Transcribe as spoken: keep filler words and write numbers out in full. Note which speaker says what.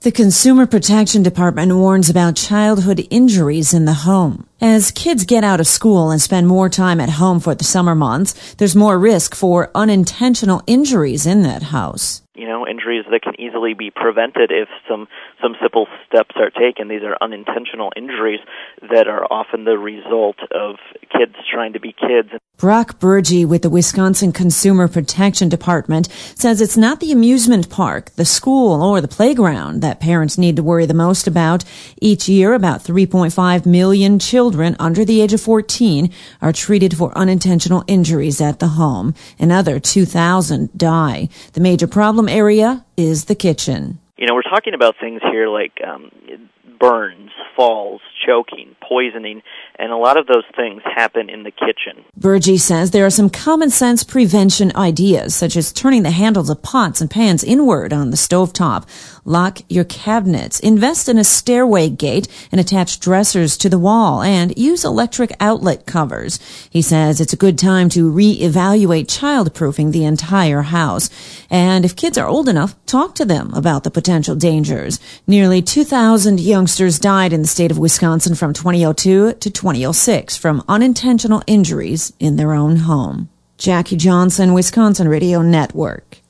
Speaker 1: The Consumer Protection Department warns about childhood injuries in the home. As kids get out of school and spend more time at home for the summer months, there's more risk for unintentional injuries in that house.
Speaker 2: You know, injuries that can easily be prevented if some, some simple steps are taken. These are unintentional injuries that are often the result of kids trying to be kids.
Speaker 1: Brock Burgee with the Wisconsin Consumer Protection Department says it's not the amusement park, the school, or the playground that parents need to worry the most about. Each year, about three point five million children under the age of fourteen are treated for unintentional injuries at the home. Another two thousand die. The major problem area is the kitchen.
Speaker 2: You know, we're talking about things here like um, burns, falls, choking, poisoning, and a lot of those things happen in the kitchen.
Speaker 1: Burgee says there are some common sense prevention ideas, such as turning the handles of pots and pans inward on the stovetop, lock your cabinets, invest in a stairway gate and attach dressers to the wall, and use electric outlet covers. He says it's a good time to reevaluate childproofing the entire house. And if kids are old enough, talk to them about the potential dangers. Nearly two thousand youngsters died in the state of Wisconsin from twenty oh two to twenty oh six from unintentional injuries in their own home. Jackie Johnson, Wisconsin Radio Network.